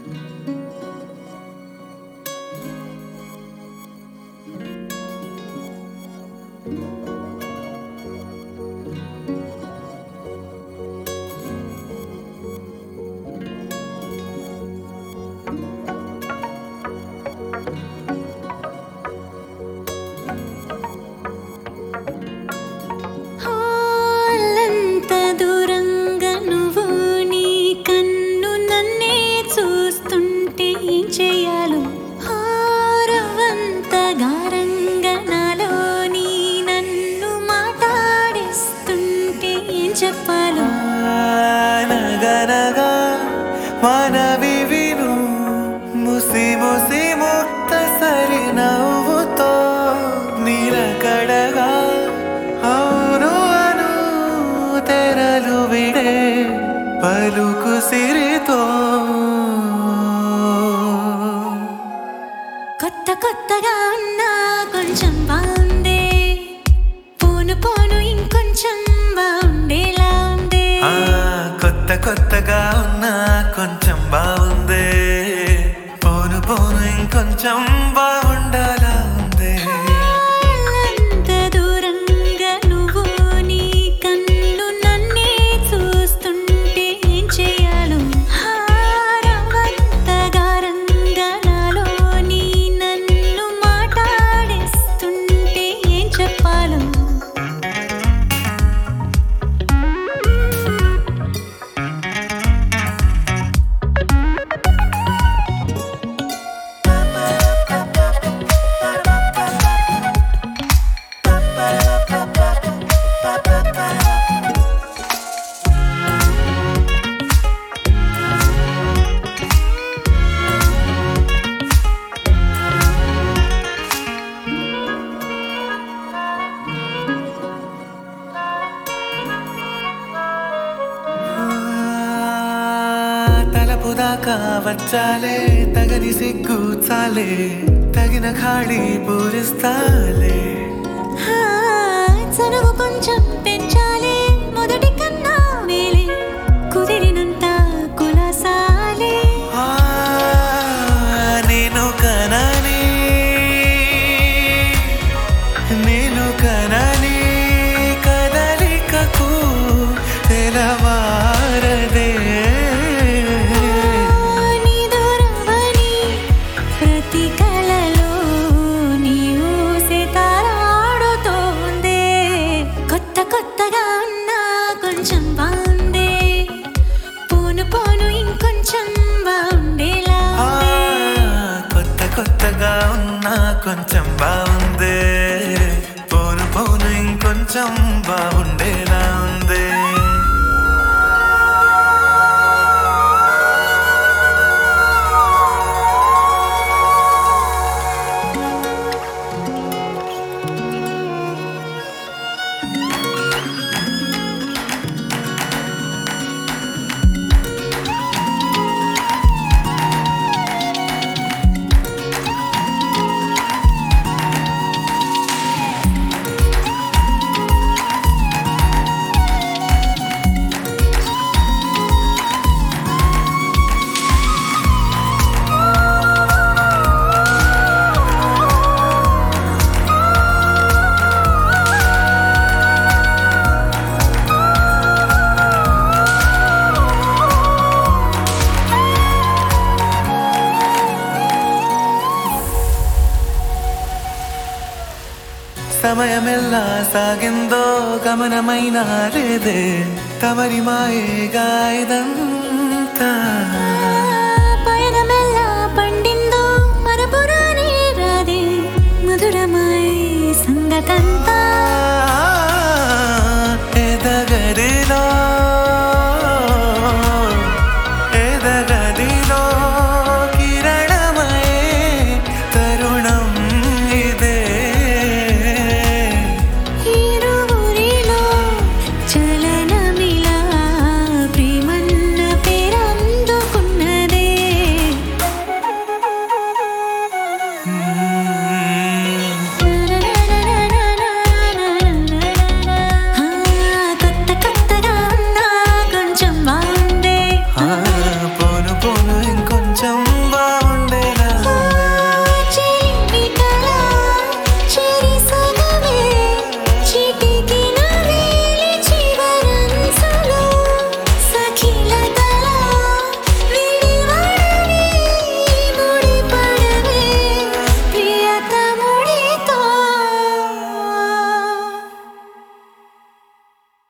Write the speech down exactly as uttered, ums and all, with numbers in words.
చెప్పాలో నగనగా మనవి విను ముసి ముసి ముక్తసరి నవ్వుతో నిలకడగా అవును అను తెరలు విడే పలుకు సిరితో కొత్త కొత్తగా ఉన్నా కొంచెం బాగుందే పోను పోను ఇంకొంచెం బాగుండేలా ఉందే కొత్త కొత్తగా ఉన్నా కొంచెం బాగుందే పోను పోను ఇంకొంచెం బాగుండాలా ఉందే అంత దూరంగా నువ్వు నీ కన్ను నన్నే చూస్తుంటే ఏం చేయాలో హారవంత గారంగా నాలో నీ నన్ను మాట్లాడేస్తుంటే ఏం చెప్పాలో తలపుదాకా వచ్చాలే తగని సిగ్గు చాలే తగిన ఖాళీ పూరిస్తాలే చనువు కొంచెం పెంచాలే మొదటి కన్నా మేలే కుదిరినంత కులాసాలే నేను కనని నేను కనని కదలికకు తెలవారదే నీ దూరమని ప్రతి కలలో నీ ఊసే తారాడుతోందే కొత్త కొత్తగా ఉన్నా కొంచెం బాగుందే పోను పోను ఇంకొంచెం బాగుండేలా కొత్త కొత్తగా ఉన్నా కొంచెం బాగుందే పోను పోను ఇంకొంచెం బాగుండేలా ఉందే సమయమెల్లా సాగిందో గమనమైన లేదే తమరి మాయేగా ఇదంతా